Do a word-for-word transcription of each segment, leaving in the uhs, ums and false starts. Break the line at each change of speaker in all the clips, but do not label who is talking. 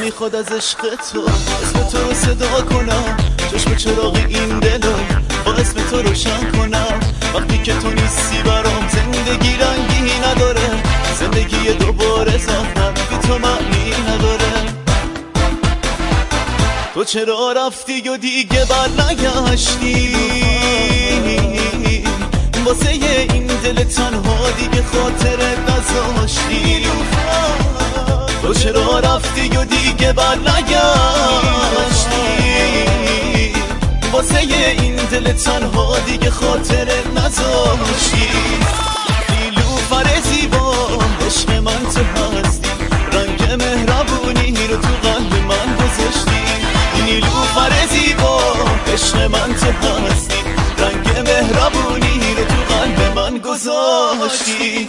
میخواد از عشق تو اسم تو رو صدا کنم، چشم چراغ این دلو با اسم تو روشن کنم. وقتی که تو نیستی برام زندگی رنگی نداره، زندگی دوباره زخم بی تو معنی نداره. تو چرا رفتی و دیگه بر نگشتی، واسه این دل تنها دیگه خاطرت نذاشتی. تو چرا رفتی و دیگه بر نگشتی، واسه این دل تنها دیگه خاطرت نذاشتی. نیلوفر زیبا عشق من تو هستی، رنگ مهربونی رو تو قلب من گذاشتی. نیلوفر زیبا عشق من تو هستی، رنگ مهربونی رو تو قلب من گذاشتی.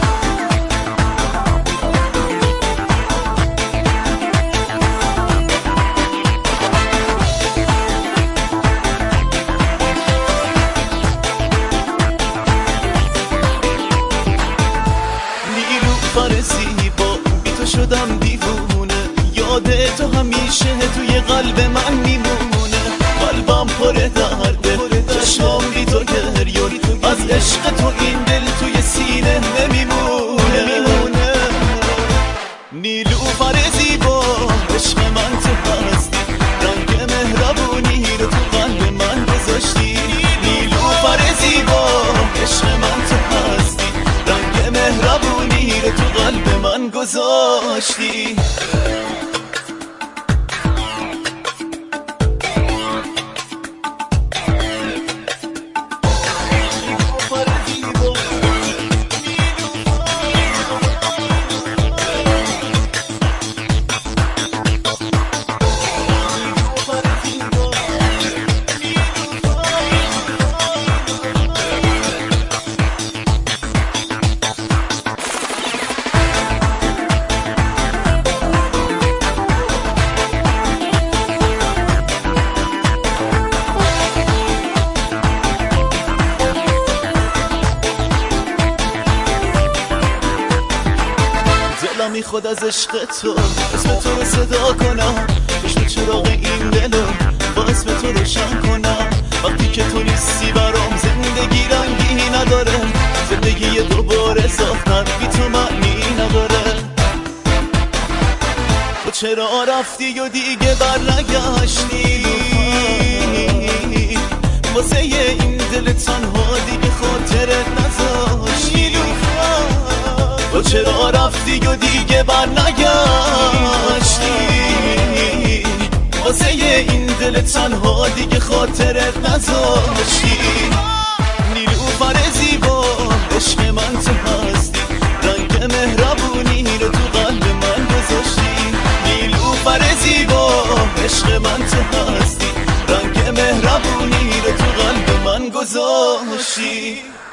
نیلوفر زیبا بی تو شدم دیوونه، یاد تو همیشه توی قلب من میمونه. قلبم پر درده، چشمام بی تو گریه، از عشق تو این دل توی سینه نمیمونه. نیلوفر زیبا عشق من تو هستی، رنگ مهربونی رو تو قلب من گذاشتی. نیلوفر زیبا عشق من تو هستی، رنگ مهربونی رو تو قلب من گذاشتی. میخواد از عشق تو اسم تو رو صدا کنم، چشم چراغ این دلو با اسم تو روشن کنم. وقتی که تو نیستی برام زندگی رنگی نداره، زندگی دوباره ساختن بی تو معنی نداره. تو چرا رفتی و دیگه بر نگشتی، واسه این دل تنها دیگه خاطرت نذاشتی. تو چرا رفتی و دیگه بر نگشتی، واسه این دل تنها دیگه خاطرت نذاشتی. نیلوفر زیبا عشق من تو هستی، رنگ مهربونی رو تو قلب من گذاشتی. نیلوفر زیبا عشق من تو هستی، رنگ مهربونی رو تو قلب من گذاشتی.